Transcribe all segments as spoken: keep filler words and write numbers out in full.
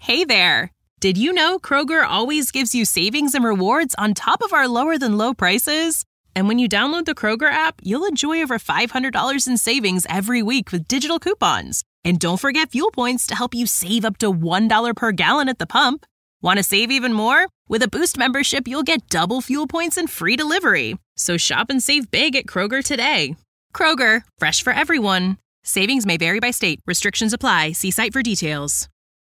Hey there! Did you know Kroger always gives you savings and rewards on top of our lower-than-low prices? And when you download the Kroger app, you'll enjoy over five hundred dollars in savings every week with digital coupons. And don't forget fuel points to help you save up to one dollar per gallon at the pump. Want to save even more? With a Boost membership, you'll get double fuel points and free delivery. So shop and save big at Kroger today. Kroger, fresh for everyone. Savings may vary by state. Restrictions apply. See site for details.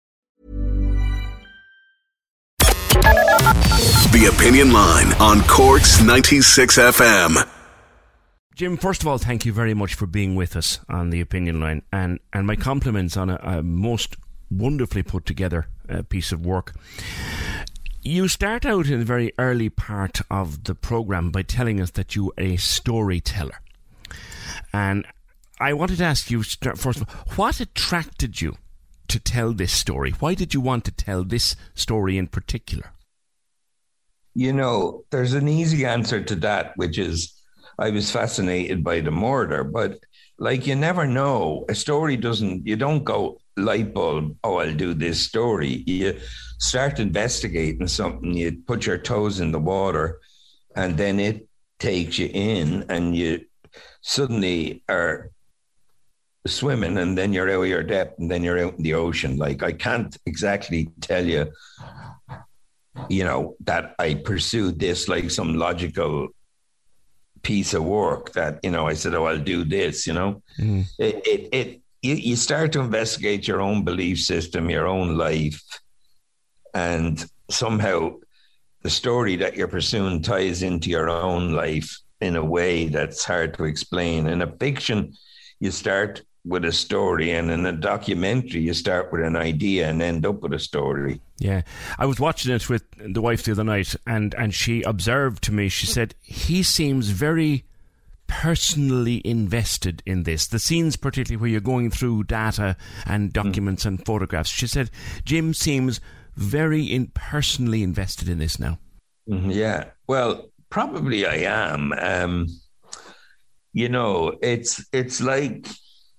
The Opinion Line on Cork's ninety-six F M. Jim, first of all, thank you very much for being with us on The Opinion Line, and, and my compliments on a, a most wonderfully put together uh, piece of work. You start out in the very early part of the programme by telling us that you are a storyteller. And I wanted to ask you, first of all, what attracted you to tell this story? Why did you want to tell this story in particular? You know, there's an easy answer to that, which is I was fascinated by the murder. But like, you never know. A story doesn't, you don't go light bulb, oh, I'll do this story. You start investigating something, you put your toes in the water, and then it takes you in, and you suddenly are swimming, and then you're out of your depth, and then you're out in the ocean. Like, I can't exactly tell you, you know, that I pursued this like some logical piece of work that, you know, I said, oh, I'll do this, you know. Mm. It, it, it you, you start to investigate your own belief system, your own life, and somehow the story that you're pursuing ties into your own life in a way that's hard to explain. In a fiction, you start with a story, and in a documentary you start with an idea and end up with a story. Yeah, I was watching it with the wife the other night, and, and she observed to me, she said, he seems very personally invested in this. The scenes particularly where you're going through data and documents mm. and photographs, she said, Jim seems very in personally invested in this now. Mm, yeah, well, probably I am. Um, you know, it's it's like,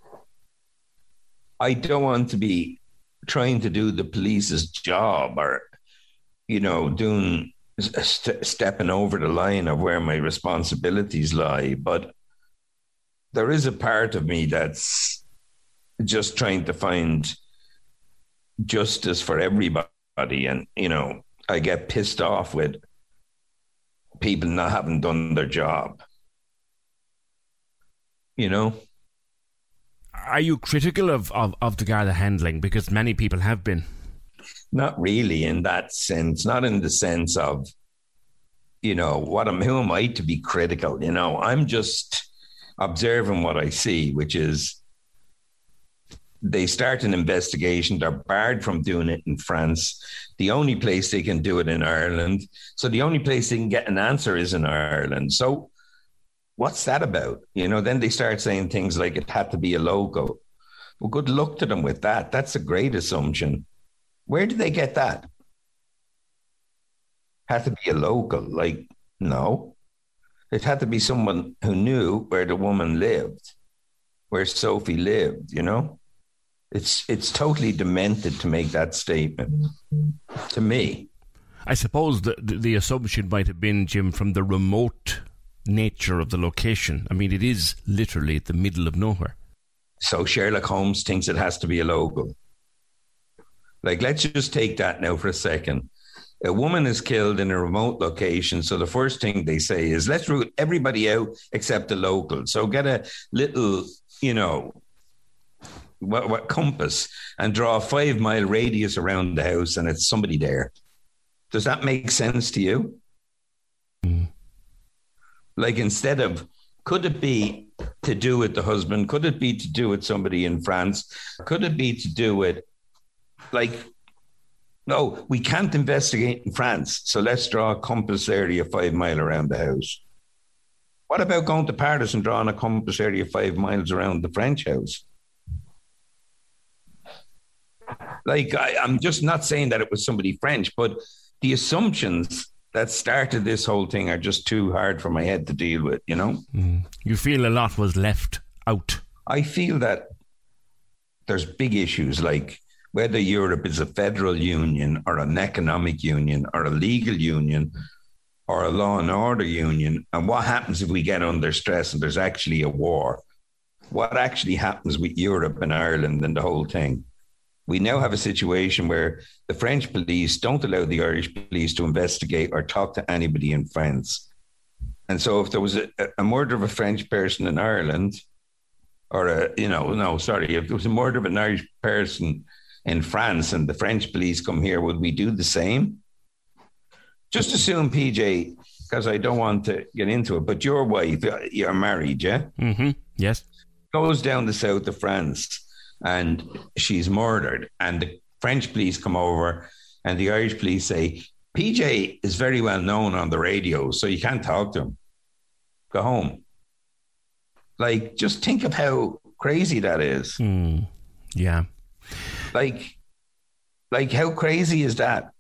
I don't want to be trying to do the police's job, or, you know, doing st- stepping over the line of where my responsibilities lie. But there is a part of me that's just trying to find justice for everybody. And, you know, I get pissed off with people not having done their job. You know? Are you critical of, of, of the Garda handling? Because many people have been. Not really in that sense. Not in the sense of, you know, what am, who am I to be critical? You know, I'm just observing what I see, which is they start an investigation. They're barred from doing it in France. The only place they can do it in Ireland. So the only place they can get an answer is in Ireland. So what's that about? You know, then they start saying things like it had to be a local. Well, good luck to them with that. That's a great assumption. Where did they get that? Had to be a local. Like, no. It had to be someone who knew where the woman lived, where Sophie lived, you know? It's it's totally demented to make that statement, to me. I suppose the, the, the assumption might have been, Jim, from the remote nature of the location. I mean, it is literally at the middle of nowhere. So Sherlock Holmes thinks it has to be a local. Like, let's just take that now for a second. A woman is killed in a remote location, so the first thing they say is, let's root everybody out except the local. So get a little, you know, what, what compass and draw a five mile radius around the house, and it's somebody there. Does that make sense to you? Mm. Like, instead of, could it be to do with the husband? Could it be to do with somebody in France? Could it be to do with, like, no, we can't investigate in France, so let's draw a compass area five mile around the house. What about going to Paris and drawing a compass area five miles around the French house? Like, I, I'm just not saying that it was somebody French, but the assumptions that started this whole thing are just too hard for my head to deal with, you know? Mm. You feel a lot was left out. I feel that there's big issues like whether Europe is a federal union or an economic union or a legal union or a law and order union. And what happens if we get under stress and there's actually a war? What actually happens with Europe and Ireland and the whole thing? We now have a situation where the French police don't allow the Irish police to investigate or talk to anybody in France. And so if there was a, a murder of a French person in Ireland, or a, you know, no, sorry, if there was a murder of an Irish person in France and the French police come here, would we do the same? Just assume, P J, because I don't want to get into it, but your wife, you're married, yeah? Mm-hmm. Yes. Goes down the south of France and she's murdered, and the French police come over and the Irish police say, P J is very well known on the radio, so you can't talk to him. Go home. Like, just think of how crazy that is. Mm. Yeah. Like, like how crazy is that?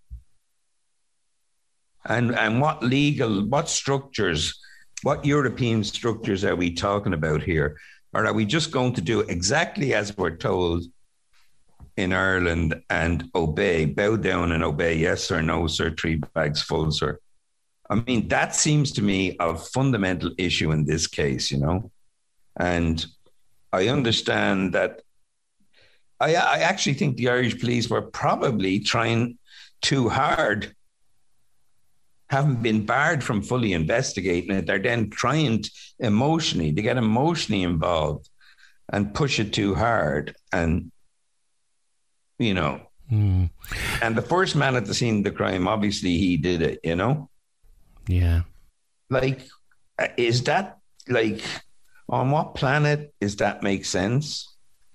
And and what legal, what structures, what European structures are we talking about here? Or are we just going to do exactly as we're told in Ireland and obey, bow down and obey, yes sir, no sir, three bags full, sir? I mean, that seems to me a fundamental issue in this case, you know? And I understand that I, I actually think the Irish police were probably trying too hard, haven't been barred from fully investigating it. They're then trying to emotionally, to get emotionally involved and push it too hard. And, you know, mm. and the first man at the scene of the crime, obviously he did it, you know? Yeah. Like, is that, like, on what planet does that make sense?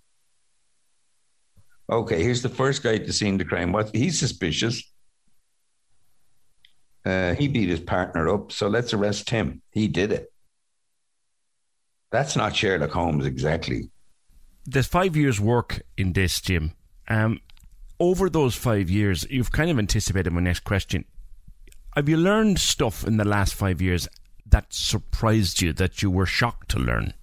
Okay, here's the first guy at the scene of the crime. What? He's suspicious. Uh, he beat his partner up, so let's arrest him. He did it. That's not Sherlock Holmes exactly. There's five years' work in this, Jim. Um, over those five years, you've kind of anticipated my next question. Have you learned stuff in the last five years that surprised you, that you were shocked to learn?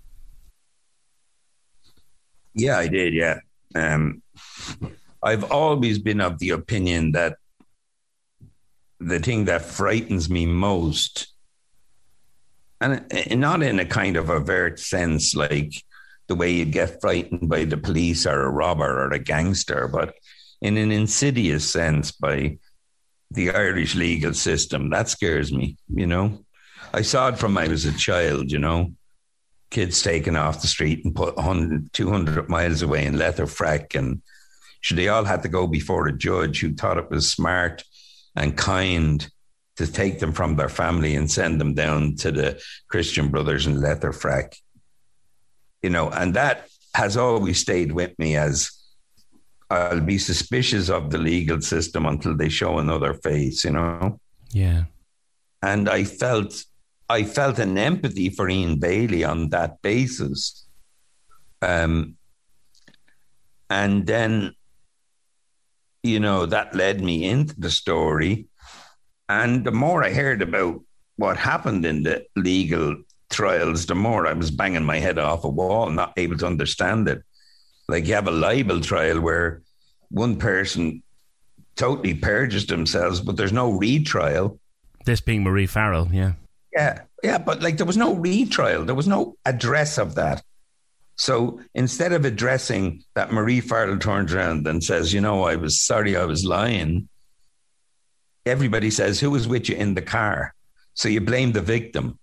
Yeah, I did, yeah. Um, I've always been of the opinion that the thing that frightens me most, and not in a kind of overt sense like the way you get frightened by the police or a robber or a gangster, but in an insidious sense by the Irish legal system. That scares me, you know. I saw it from when I was a child, you know. Kids taken off the street and put one hundred, two hundred miles away in leather frack, and so they all had to go before a judge who thought it was smart and kind to take them from their family and send them down to the Christian Brothers in leather frack. You know, and that has always stayed with me as I'll be suspicious of the legal system until they show another face, you know? Yeah. And I felt I felt an empathy for Ian Bailey on that basis. Um, and then, you know, that led me into the story. And the more I heard about what happened in the legal trials, the more I was banging my head off a wall, not able to understand it. Like, you have a libel trial where one person totally perjures themselves, but there's no retrial. This being Marie Farrell, yeah. Yeah, yeah, but like there was no retrial. There was no address of that. So instead of addressing that, Marie Farrell turns around and says, you know, I was sorry, I was lying. Everybody says, who was with you in the car? So you blame the victim.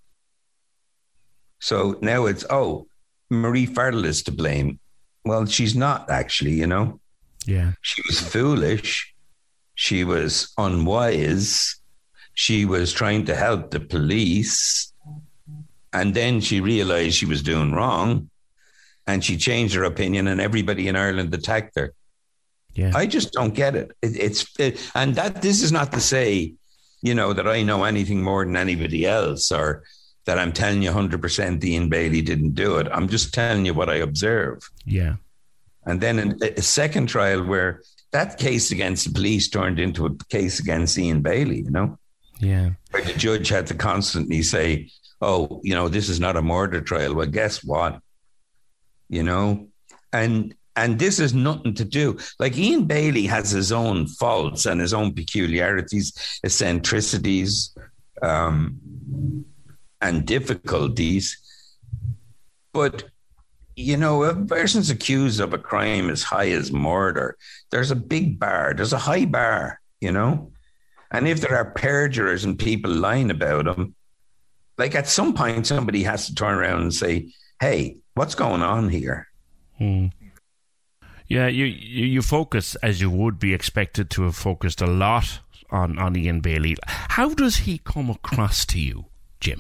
So now it's, oh, Marie Farrell is to blame. Well, she's not actually, you know. Yeah. She was foolish. She was unwise. She was trying to help the police. And then she realized she was doing wrong. And she changed her opinion, and everybody in Ireland attacked her. Yeah. I just don't get it. it it's it, and that this is not to say, you know, that I know anything more than anybody else, or that I'm telling you one hundred percent Ian Bailey didn't do it. I'm just telling you what I observe. Yeah. And then in a second trial where that case against the police turned into a case against Ian Bailey, you know? Yeah. Where the judge had to constantly say, oh, you know, this is not a murder trial. Well, guess what? You know? And And this is nothing to do. Like Ian Bailey has his own faults and his own peculiarities, eccentricities, um, and difficulties. But, you know, if a person's accused of a crime as high as murder, there's a big bar, there's a high bar, you know? And if there are perjurers and people lying about them, like at some point, somebody has to turn around and say, hey, what's going on here? Hmm. Yeah, you, you you focus, as you would be expected to have focused a lot on, on Ian Bailey. How does he come across to you, Jim?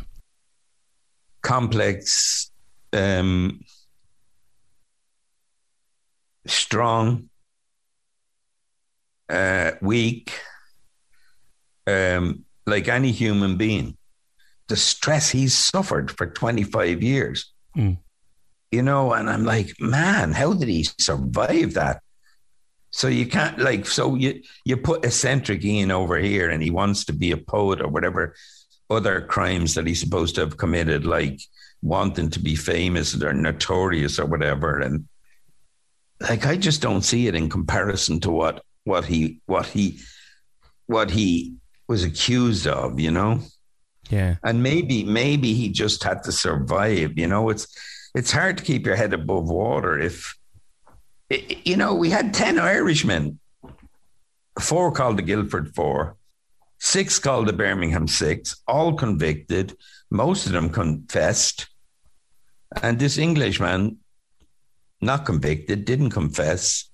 Complex, um, strong, uh, weak, um, like any human being. The stress he's suffered for twenty-five years. Mm. You know, and I'm like, man, how did he survive that? So you can't like, so you, you put eccentric Ian over here and he wants to be a poet or whatever other crimes that he's supposed to have committed, like wanting to be famous or notorious or whatever. And like, I just don't see it in comparison to what, what he, what he, what he was accused of, you know? Yeah. And maybe, maybe he just had to survive, you know, it's, It's hard to keep your head above water if, you know, we had ten Irishmen, four called the Guildford Four, six called the Birmingham Six, all convicted. Most of them confessed. And this Englishman, not convicted, didn't confess,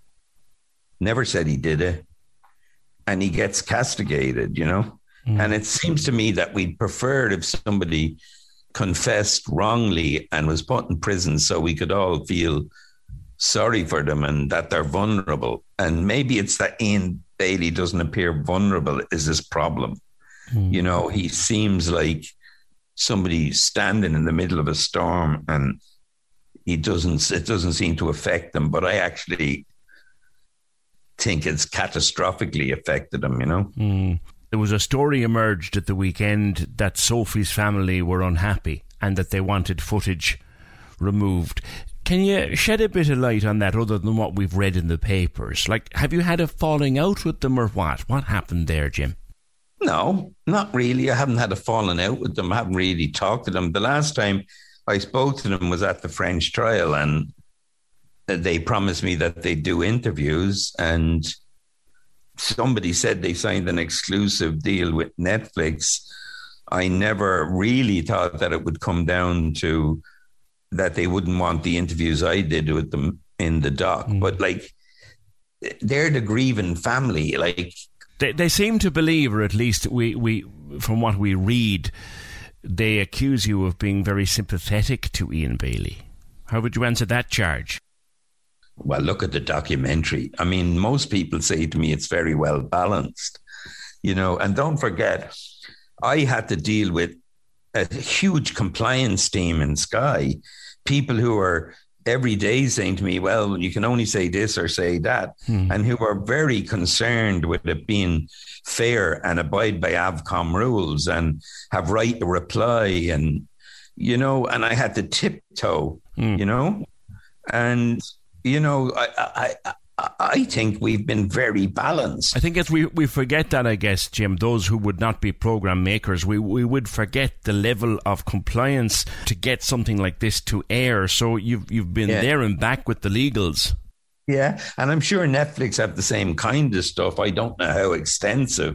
never said he did it. And he gets castigated, you know. Mm. And it seems to me that we'd prefer if somebody confessed wrongly and was put in prison so we could all feel sorry for them and that they're vulnerable. And maybe it's that Ian Bailey doesn't appear vulnerable is his problem. Mm. You know, he seems like somebody standing in the middle of a storm and he doesn't, it doesn't seem to affect them. But I actually think it's catastrophically affected him, you know? Mm. There was a story emerged at the weekend that Sophie's family were unhappy and that they wanted footage removed. Can you shed a bit of light on that other than what we've read in the papers? Like, have you had a falling out with them or what? What happened there, Jim? No, not really. I haven't had a falling out with them. I haven't really talked to them. The last time I spoke to them was at the French trial and they promised me that they'd do interviews, and somebody said they signed an exclusive deal with Netflix. I never really thought that it would come down to that they wouldn't want the interviews I did with them in the doc. Mm. But like, they're the grieving family. Like they, they seem to believe, or at least we, we, from what we read, they accuse you of being very sympathetic to Ian Bailey. How would you answer that charge? Well, look at the documentary. I mean, most people say to me it's very well balanced, you know, and don't forget, I had to deal with a huge compliance team in Sky, people who are every day saying to me, well, you can only say this or say that, hmm. and who are very concerned with it being fair and abide by Avcom rules and have right to reply. And, you know, and I had to tiptoe, hmm. you know, and you know, I, I I think we've been very balanced. I think as we, we forget that, I guess, Jim, those who would not be program makers, we, we would forget the level of compliance to get something like this to air. So you've you've been yeah. there and back with the legals. Yeah, and I'm sure Netflix have the same kind of stuff. I don't know how extensive.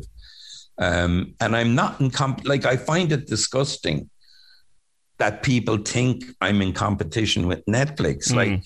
Um, and I'm not in comp- like I find it disgusting that people think I'm in competition with Netflix. Mm. Like,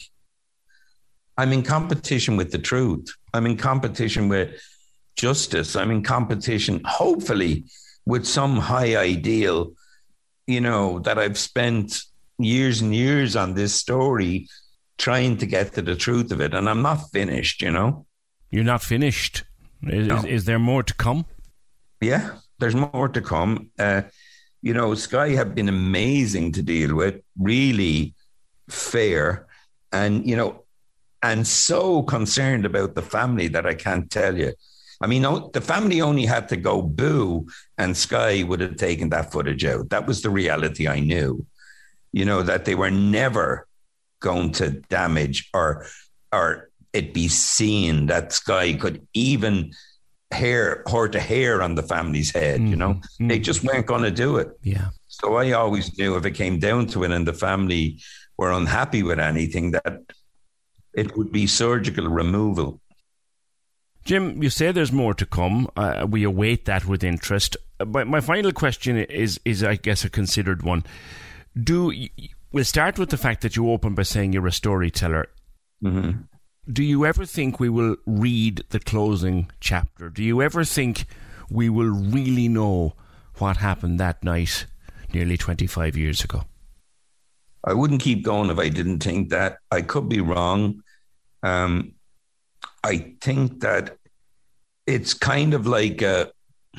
I'm in competition with the truth. I'm in competition with justice. I'm in competition, hopefully, with some high ideal, you know, that I've spent years and years on this story trying to get to the truth of it. And I'm not finished, you know. You're not finished. Is, no. is, is there more to come? Yeah, there's more to come. Uh, you know, Sky have been amazing to deal with, really fair. And, you know, and so concerned about the family that I can't tell you. I mean, the family only had to go boo and Sky would have taken that footage out. That was the reality I knew, you know, that they were never going to damage or or it be seen that Sky could even hair, hurt a hair on the family's head, mm-hmm. you know? Mm-hmm. They just weren't going to do it. Yeah. So I always knew if it came down to it and the family were unhappy with anything, that it would be surgical removal. Jim, you say there's more to come. Uh, we await that with interest. But my final question is, is I guess, a considered one. Do we'll start with the fact that you open by saying you're a storyteller. Mm-hmm. Do you ever think we will read the closing chapter? Do you ever think we will really know what happened that night nearly twenty-five years ago? I wouldn't keep going if I didn't think that. I could be wrong. Um, I think that it's kind of like, a,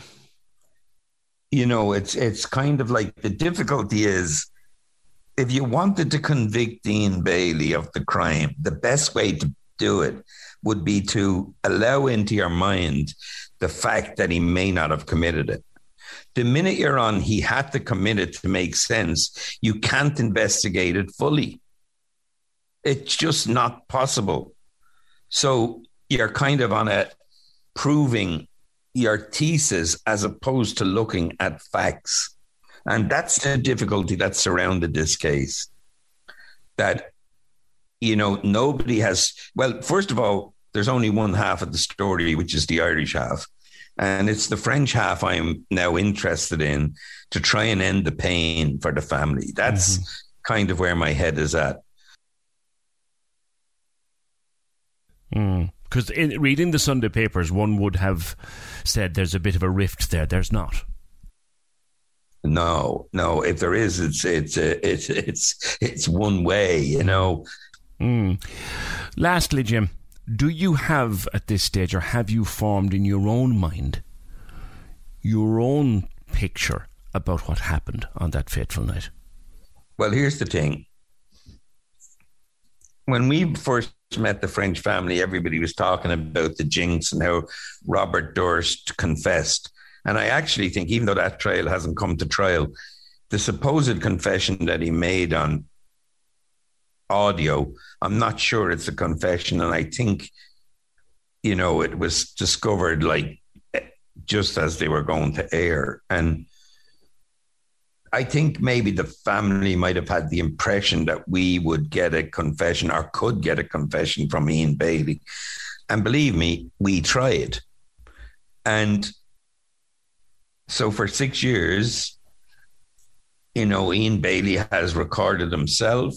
you know, it's it's kind of like the difficulty is, if you wanted to convict Ian Bailey of the crime, the best way to do it would be to allow into your mind the fact that he may not have committed it. The minute you're on, he had to commit it to make sense, you can't investigate it fully. It's just not possible. So you're kind of on a proving your thesis as opposed to looking at facts. And that's the difficulty that surrounded this case. That, you know, nobody has... Well, first of all, there's only one half of the story, which is the Irish half. And it's the French half I am now interested in to try and end the pain for the family. That's mm-hmm. kind of where my head is at. Because mm. in reading the Sunday papers, one would have said there's a bit of a rift there. There's not. No, no. If there is, it's it's it's it's it's one way, you know. Mm. Lastly, Jim, do you have at this stage, or have you formed in your own mind your own picture about what happened on that fateful night? Well, here's the thing. When we first met the French family, everybody was talking about the jinx and how Robert Durst confessed. And I actually think, even though that trial hasn't come to trial, the supposed confession that he made on audio, I'm not sure it's a confession. And I think, you know, it was discovered like just as they were going to air. And I think maybe the family might have had the impression that we would get a confession or could get a confession from Ian Bailey. And believe me, we tried. And so for six years, you know, Ian Bailey has recorded himself,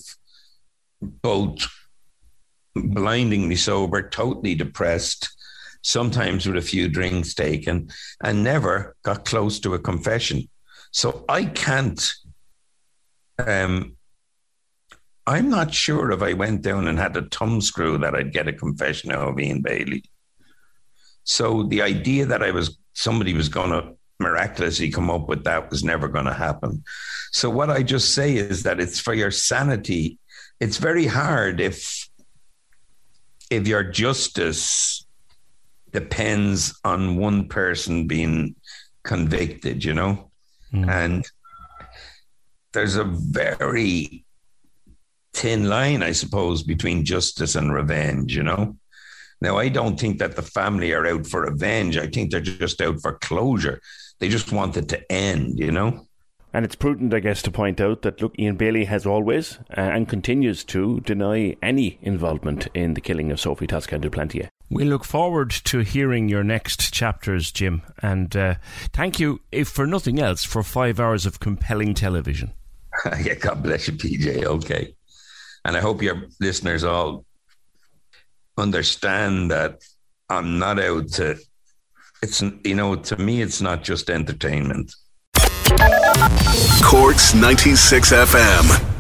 both blindingly sober, totally depressed, sometimes with a few drinks taken, and never got close to a confession. So I can't, um, I'm not sure if I went down and had a thumbscrew that I'd get a confession out of Ian Bailey. So the idea that I was, somebody was going to miraculously come up with that was never going to happen. So what I just say is that it's for your sanity. It's very hard if, if your justice depends on one person being convicted, you know? Mm. And there's a very thin line, I suppose, between justice and revenge, you know? Now, I don't think that the family are out for revenge. I think they're just out for closure. They just want it to end, you know? And it's prudent, I guess, to point out that, look, Ian Bailey has always uh, and continues to deny any involvement in the killing of Sophie Tosca du Plantier. We look forward to hearing your next chapters, Jim. And uh, thank you, if for nothing else, for five hours of compelling television. Yeah, God bless you, P J. Okay. And I hope your listeners all understand that I'm not out to... It's, you know, to me, it's not just entertainment. Cork's ninety-six F M.